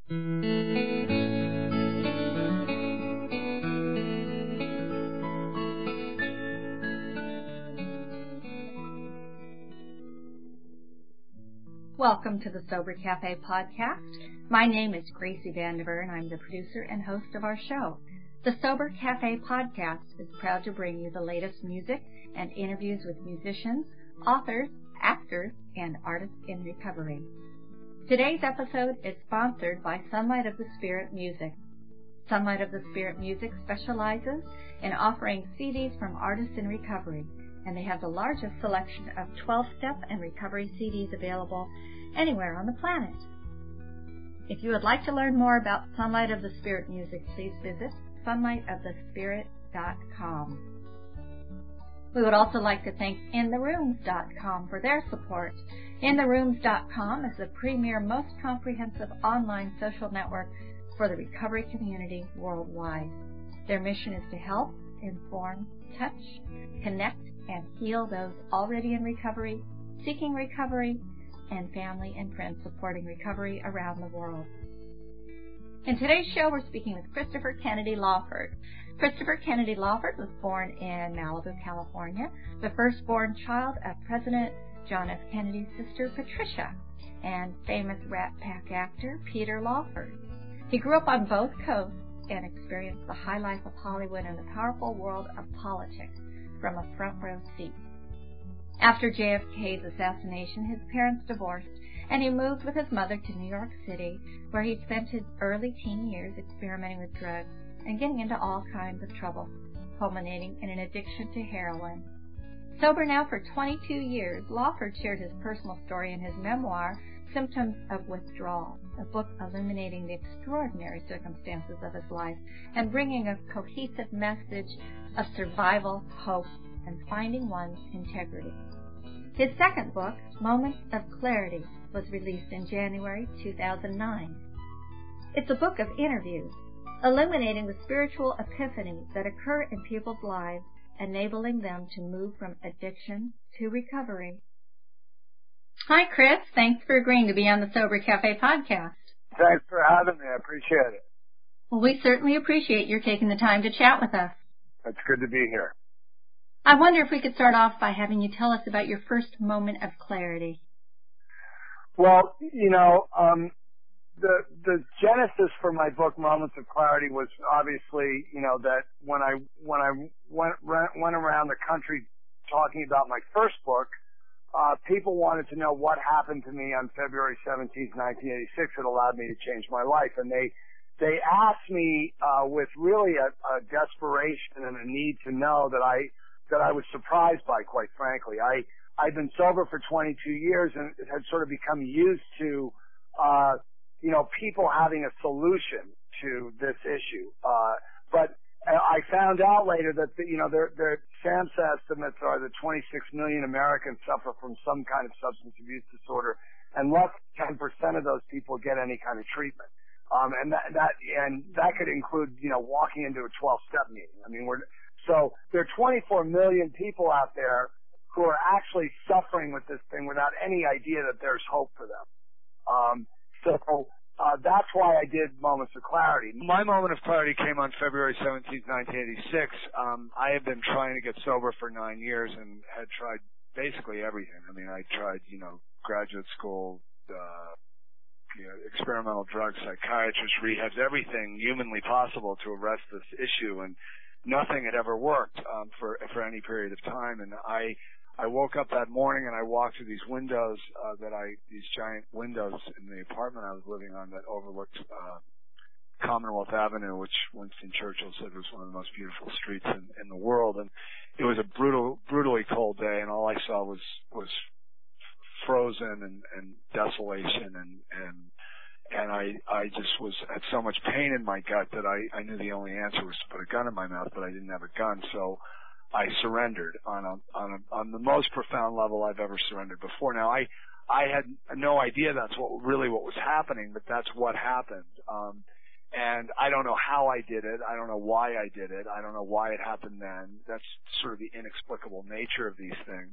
Welcome to the Sober Cafe podcast. My name is Gracie Vandiver, and I'm the producer and host of our show. The Sober Cafe podcast is proud to bring you the latest music and interviews with musicians, authors, actors, and artists in recovery. Today's episode is sponsored by Sunlight of the Spirit Music. Sunlight of the Spirit Music specializes in offering CDs from artists in recovery, and they have the largest selection of 12-step and recovery CDs available anywhere on the planet. If you would like to learn more about Sunlight of the Spirit Music, please visit sunlightofthespirit.com. We would also like to thank InTheRooms.com for their support. InTheRooms.com is the premier, most comprehensive online social network for the recovery community worldwide. Their mission is to help, inform, touch, connect, and heal those already in recovery, seeking recovery, and family and friends supporting recovery around the world. In today's show, we're speaking with Christopher Kennedy Lawford. Christopher Kennedy Lawford was born in Malibu, California, the firstborn child of President John F. Kennedy's sister, Patricia, and famous Rat Pack actor Peter Lawford. He grew up on both coasts and experienced the high life of Hollywood and the powerful world of politics from a front row seat. After JFK's assassination, his parents divorced, and he moved with his mother to New York City, where he spent his early teen years experimenting with drugs and getting into all kinds of trouble, culminating in an addiction to heroin. Sober now for 22 years, Lawford shared his personal story in his memoir, Symptoms of Withdrawal, a book illuminating the extraordinary circumstances of his life and bringing a cohesive message of survival, hope, and finding one's integrity. His second book, Moments of Clarity, was released in January 2009. It's a book of interviews, illuminating the spiritual epiphanies that occur in people's lives, enabling them to move from addiction to recovery. Hi, Chris. Thanks for agreeing to be on the Sober Cafe podcast. Thanks for having me. I appreciate it. Well, we certainly appreciate your taking the time to chat with us. It's good to be here. I wonder if we could start off by having you tell us about your first moment of clarity. Well, the genesis for my book, Moments of Clarity, was obviously, that when I went around the country talking about my first book, people wanted to know what happened to me on February 17th, 1986 that allowed me to change my life. And they asked me with really a desperation and a need to know that I was surprised by, quite frankly. I've been sober for 22 years and had sort of become used to, people having a solution to this issue. But I found out later that, their SAMHSA estimates are that 26 million Americans suffer from some kind of substance abuse disorder, and less than 10% of those people get any kind of treatment. And that could include, walking into a 12-step meeting. I mean, so there are 24 million people out there who are actually suffering with this thing without any idea that there's hope for them. That's why I did Moments of Clarity. My moment of clarity came on February 17th, 1986. I had been trying to get sober for 9 years and had tried basically everything. I mean, I tried, graduate school, experimental drugs, psychiatrists, rehabs, everything humanly possible to arrest this issue, and nothing had ever worked for any period of time. And I woke up that morning and I walked through these windows, these giant windows in the apartment I was living on that overlooked Commonwealth Avenue, which Winston Churchill said was one of the most beautiful streets in the world. And it was a brutally cold day, and all I saw was frozen and desolation, and I just had so much pain in my gut that I knew the only answer was to put a gun in my mouth, but I didn't have a gun, so I surrendered on the most profound level I've ever surrendered before. Now I had no idea that's what was happening, but that's what happened. And I don't know how I did it. I don't know why I did it. I don't know why it happened then. That's sort of the inexplicable nature of these things.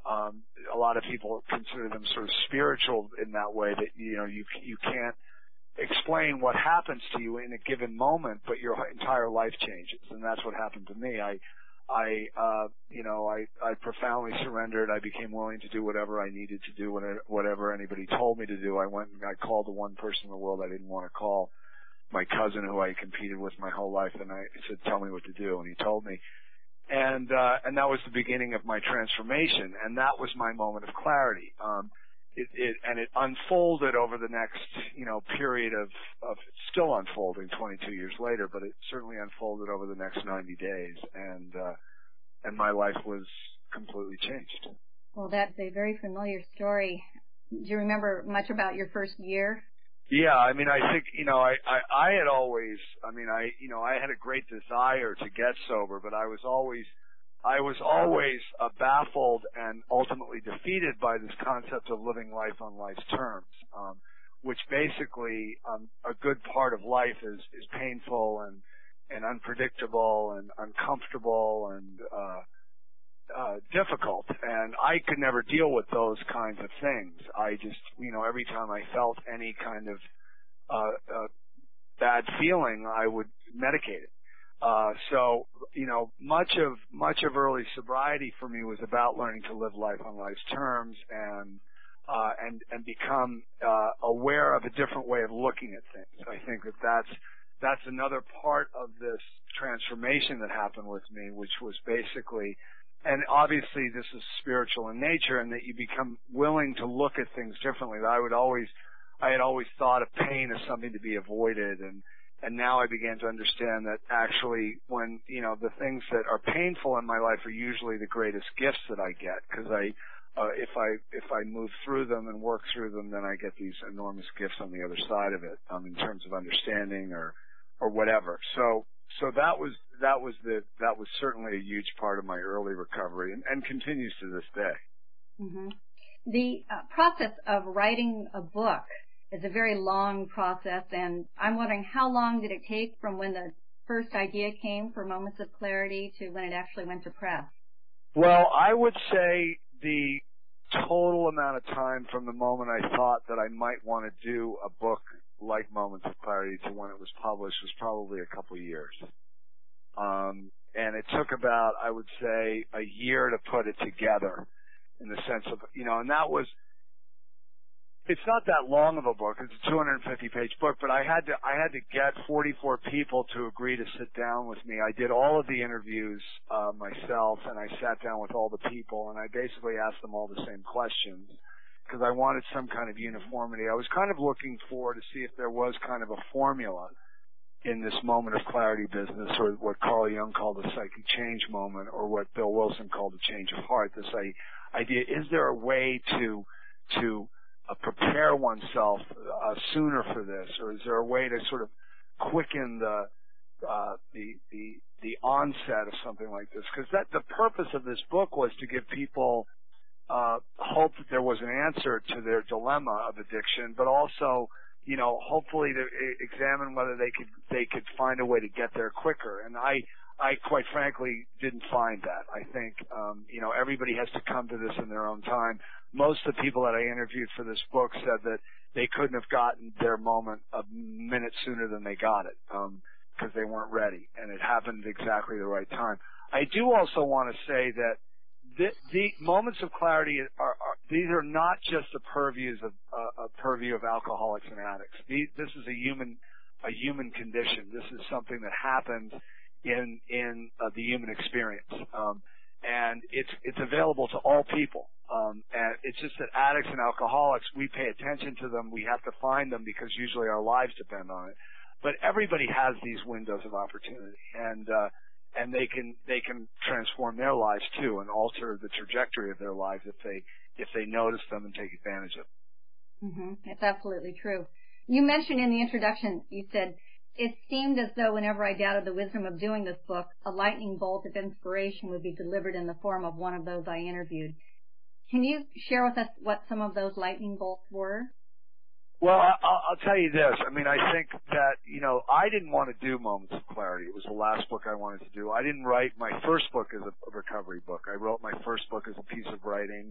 A lot of people consider them sort of spiritual in that way, that you can't explain what happens to you in a given moment, but your entire life changes. And that's what happened to me. I profoundly surrendered. I became willing to do whatever I needed to do, whatever anybody told me to do. I went and I called the one person in the world I didn't want to call, my cousin who I competed with my whole life, and I said, tell me what to do. And he told me. And that was the beginning of my transformation, and that was my moment of clarity. It unfolded over the next, period of still unfolding 22 years later, but it certainly unfolded over the next 90 days, and my life was completely changed. Well, that's a very familiar story. Do you remember much about your first year? Yeah, I mean, I think, I had always, I had a great desire to get sober, but I was always baffled and ultimately defeated by this concept of living life on life's terms, which basically, a good part of life is painful and unpredictable and uncomfortable and, difficult, and I could never deal with those kinds of things. I just, every time I felt any kind of bad feeling, I would medicate it. So, much of early sobriety for me was about learning to live life on life's terms and become aware of a different way of looking at things. I think that's another part of this transformation that happened with me, which was basically, and obviously this is spiritual in nature, and that you become willing to look at things differently. I had always thought of pain as something to be avoided, and now I began to understand that actually when, the things that are painful in my life are usually the greatest gifts that I get, because if I move through them and work through them, then I get these enormous gifts on the other side of it, in terms of understanding or whatever. So that was certainly a huge part of my early recovery and continues to this day. Mm-hmm. The process of writing a book is a very long process, and I'm wondering, how long did it take from when the first idea came for Moments of Clarity to when it actually went to press? Well, I would say the total amount of time from the moment I thought that I might want to do a book like Moments of Clarity to when it was published was probably a couple of years. And it took about, I would say, a year to put it together in the sense of, and that was, it's not that long of a book. It's a 250-page book, but I had to get 44 people to agree to sit down with me. I did all of the interviews myself, and I sat down with all the people, and I basically asked them all the same questions because I wanted some kind of uniformity. I was kind of looking for to see if there was kind of a formula in this moment of clarity business, or what Carl Jung called the psychic change moment, or what Bill Wilson called the change of heart. This idea, is there a way to prepare oneself sooner for this, or is there a way to sort of quicken the onset of something like this? Because the purpose of this book was to give people hope that there was an answer to their dilemma of addiction, but also, hopefully to examine whether they could find a way to get there quicker. And I quite frankly didn't find that. I think, everybody has to come to this in their own time. Most of the people that I interviewed for this book said that they couldn't have gotten their moment a minute sooner than they got it, because they weren't ready, and it happened at exactly the right time. I do also want to say that the moments of clarity these are not just a purview of alcoholics and addicts. This is a human condition. This is something that happens in the human experience, and it's available to all people. And it's just that addicts and alcoholics, we pay attention to them. We have to find them because usually our lives depend on it. But everybody has these windows of opportunity, and they can transform their lives too and alter the trajectory of their lives if they notice them and take advantage of them. Mm-hmm. It's absolutely true. You mentioned in the introduction, you said, it seemed as though whenever I doubted the wisdom of doing this book, a lightning bolt of inspiration would be delivered in the form of one of those I interviewed. Can you share with us what some of those lightning bolts were? Well, I'll tell you this. I mean, I think that, I didn't want to do Moments of Clarity. It was the last book I wanted to do. I didn't write my first book as a recovery book. I wrote my first book as a piece of writing.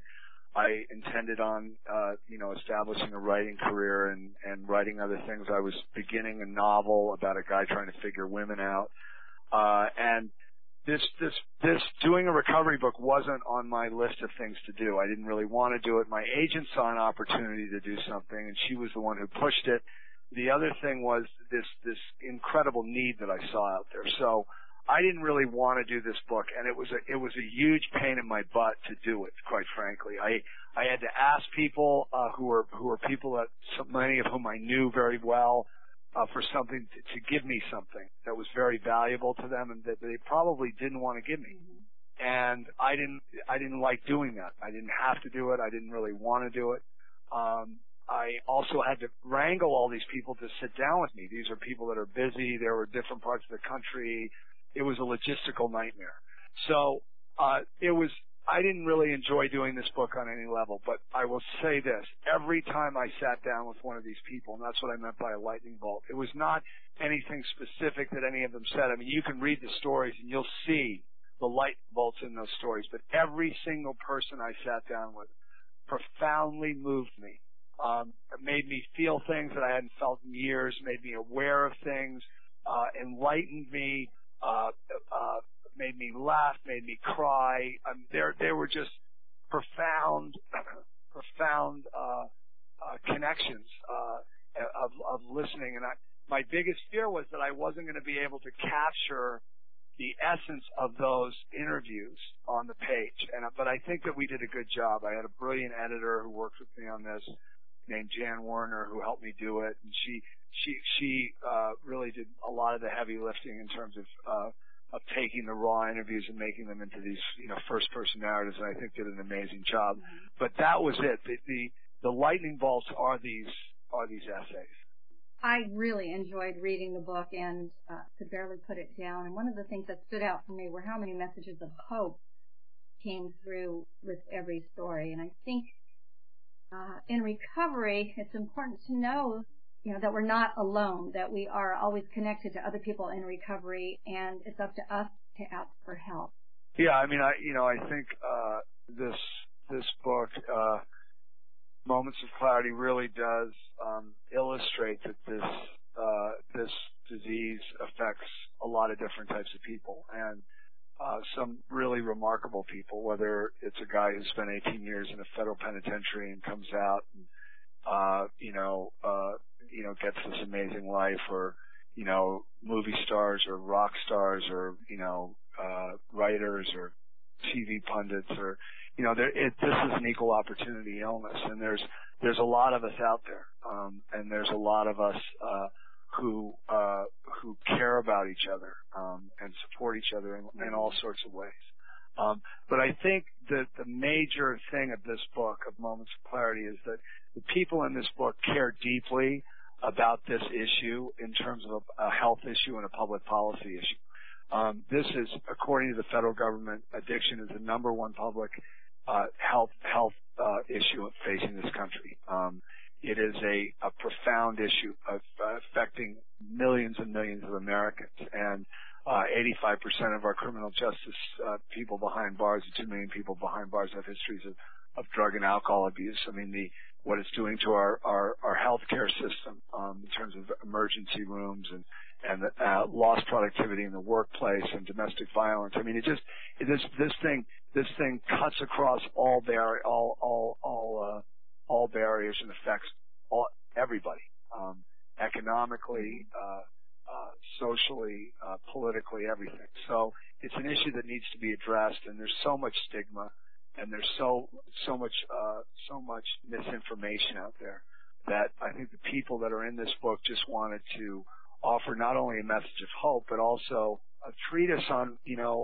I intended on, establishing a writing career and writing other things. I was beginning a novel about a guy trying to figure women out. And this doing a recovery book wasn't on my list of things to do. I didn't really want to do it. My agent saw an opportunity to do something, and she was the one who pushed it. The other thing was this incredible need that I saw out there. So I didn't really want to do this book, and it was a huge pain in my butt to do it, quite frankly. I had to ask people who were people that many of whom I knew very well for something to give me something that was very valuable to them and that they probably didn't want to give me. And I didn't like doing that. I didn't have to do it. I didn't really want to do it. I also had to wrangle all these people to sit down with me. These are people that are busy. There were different parts of the country. It was a logistical nightmare. So, I didn't really enjoy doing this book on any level, but I will say this. Every time I sat down with one of these people, and that's what I meant by a lightning bolt, it was not anything specific that any of them said. I mean, you can read the stories and you'll see the light bolts in those stories, but every single person I sat down with profoundly moved me. It made me feel things that I hadn't felt in years, made me aware of things, enlightened me, made me laugh, made me cry. There were just profound connections of listening. And my biggest fear was that I wasn't going to be able to capture the essence of those interviews on the page. But I think that we did a good job. I had a brilliant editor who worked with me on this, named Jan Werner, who helped me do it, and she really did a lot of the heavy lifting in terms of taking the raw interviews and making them into these, first person narratives, and I think did an amazing job. But that was it. The lightning bolts are these essays. I really enjoyed reading the book and could barely put it down. And one of the things that stood out for me were how many messages of hope came through with every story. And I think in recovery, it's important to know, that we're not alone, that we are always connected to other people in recovery, and it's up to us to ask for help. Yeah, I mean, I think this book, Moments of Clarity, really does illustrate that this disease affects a lot of different types of people, and some really remarkable people, whether it's a guy who spent 18 years in a federal penitentiary and comes out and gets this amazing life, or, movie stars or rock stars or, writers or TV pundits, or, this is an equal opportunity illness, and there's a lot of us out there, and there's a lot of us, who care about each other, and support each other in all sorts of ways. But I think that the major thing of this book, of Moments of Clarity, is that the people in this book care deeply about this issue in terms of a health issue and a public policy issue. This is, according to the federal government, addiction is the number one public health issue facing this country. It is a profound issue affecting millions and millions of Americans, and 85% of our criminal justice people behind bars, 2 million people behind bars, have histories of drug and alcohol abuse. I mean, what it's doing to our healthcare system in terms of emergency rooms and lost productivity in the workplace and domestic violence. I mean, this thing cuts across all barriers and affects everybody, economically, socially, politically, everything. So it's an issue that needs to be addressed, and there's so much stigma, and there's so much misinformation out there that I think the people that are in this book just wanted to offer not only a message of hope, but also a treatise on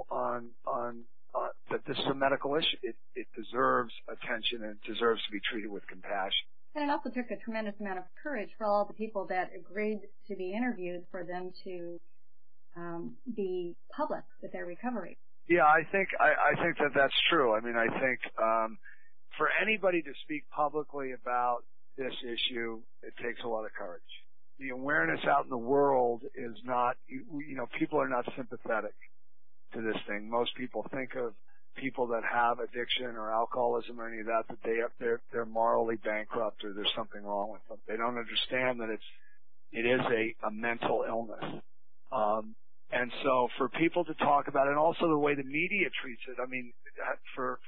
that this is a medical issue. It deserves attention, and it deserves to be treated with compassion. And it also took a tremendous amount of courage for all the people that agreed to be interviewed for them to be public with their recovery. Yeah, I think that that's true. I mean, I think for anybody to speak publicly about this issue, it takes a lot of courage. The awareness out in the world is not, people are not sympathetic to this thing. Most people think of people that have addiction or alcoholism or any of that they're morally bankrupt or there's something wrong with them. They don't understand that it is a mental illness. And so for people to talk about it, and also the way the media treats it, I mean, for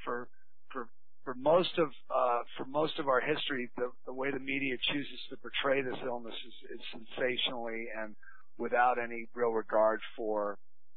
most of our history, the way the media chooses to portray this illness is sensationally and without any real regard for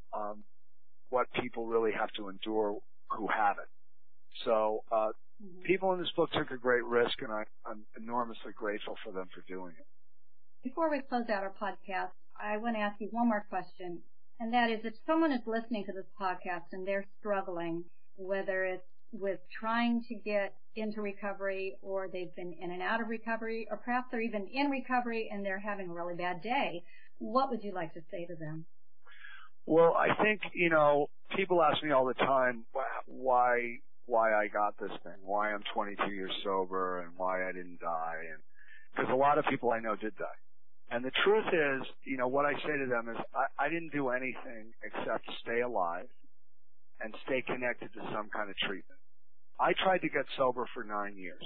what people really have to endure who have it. So people in this book took a great risk, and I'm enormously grateful for them for doing it. Before we close out our podcast, I want to ask you one more question, and that is, if someone is listening to this podcast and they're struggling, whether it's with trying to get into recovery or they've been in and out of recovery, or perhaps they're even in recovery and they're having a really bad day, what would you like to say to them? Well, I think, people ask me all the time why I got this thing, why I'm 22 years sober and why I didn't die. And because a lot of people I know did die. And the truth is, what I say to them is I didn't do anything except stay alive and stay connected to some kind of treatment. I tried to get sober for 9 years,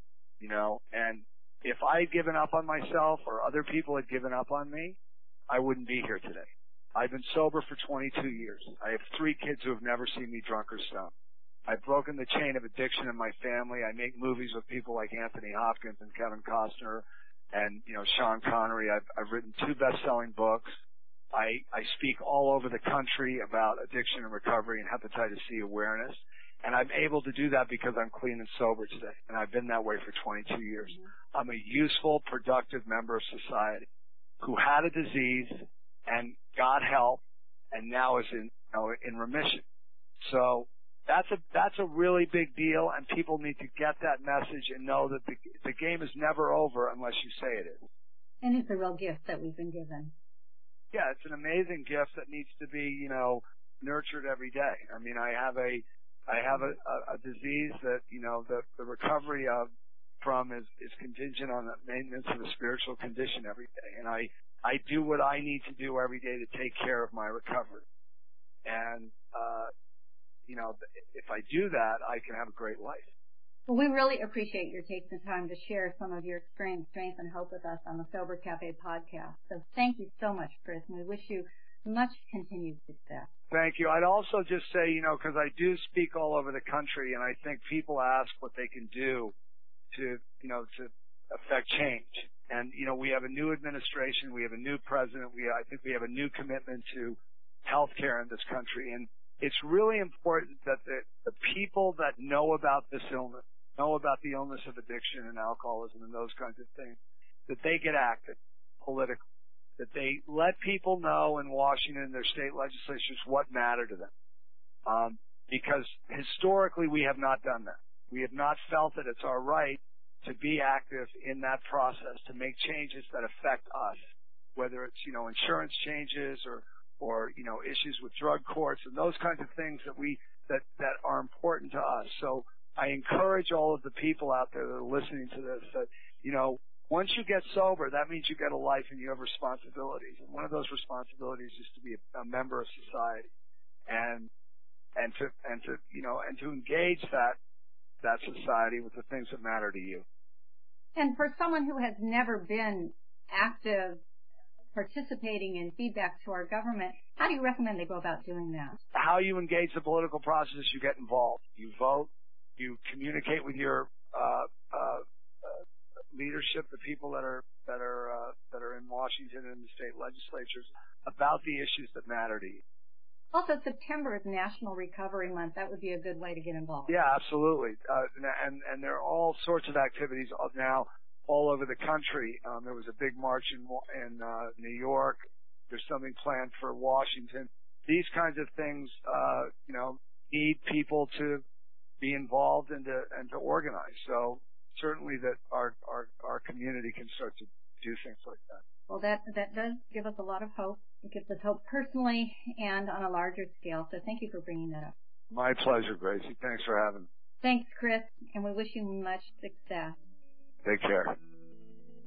and if I had given up on myself or other people had given up on me, I wouldn't be here today. I've been sober for 22 years. I have 3 kids who have never seen me drunk or stoned. I've broken the chain of addiction in my family. I make movies with people like Anthony Hopkins and Kevin Costner and, Sean Connery. I've written 2 best-selling books. I speak all over the country about addiction and recovery and hepatitis C awareness. And I'm able to do that because I'm clean and sober today. And I've been that way for 22 years. I'm a useful, productive member of society who had a disease and got help and now is in remission. So that's a really big deal, and people need to get that message and know that the game is never over unless you say it is. And it's a real gift that we've been given. Yeah, it's an amazing gift that needs to be, nurtured every day. I mean, I have a disease that, the recovery from is contingent on the maintenance of a spiritual condition every day. And I do what I need to do every day to take care of my recovery. And, if I do that, I can have a great life. Well, we really appreciate your taking the time to share some of your experience, strength, and hope with us on the Sober Cafe podcast. So thank you so much, Chris, and we wish you much continued success. Thank you. I'd also just say, because I do speak all over the country, and I think people ask what they can do to affect change. And, we have a new administration, we have a new president, I think we have a new commitment to healthcare in this country. And it's really important that the people that know about this illness, know about the illness of addiction and alcoholism and those kinds of things, that they get active politically, that they let people know in Washington and their state legislatures what matter to them. Because historically we have not done that. We have not felt that it's our right to be active in that process, to make changes that affect us, whether it's, insurance changes or issues with drug courts and those kinds of things that are important to us. So I encourage all of the people out there that are listening to this that, once you get sober, that means you get a life and you have responsibilities. And one of those responsibilities is to be a member of society and to engage that society with the things that matter to you. And for someone who has never been active participating in feedback to our government, how do you recommend they go about doing that? How you engage the political process, you get involved. You vote, you communicate with your leadership, the people that are in Washington and the state legislatures, about the issues that matter to you. Also, September is National Recovery Month. That would be a good way to get involved. Yeah, absolutely. And there are all sorts of activities now all over the country. There was a big march in New York. There's something planned for Washington. These kinds of things, need people to be involved and to organize. So certainly that our community can start to do things like that. Well, that does give us a lot of hope. It gives us hope personally and on a larger scale. So thank you for bringing that up. My pleasure, Gracie. Thanks for having me. Thanks, Chris, and we wish you much success. Take care.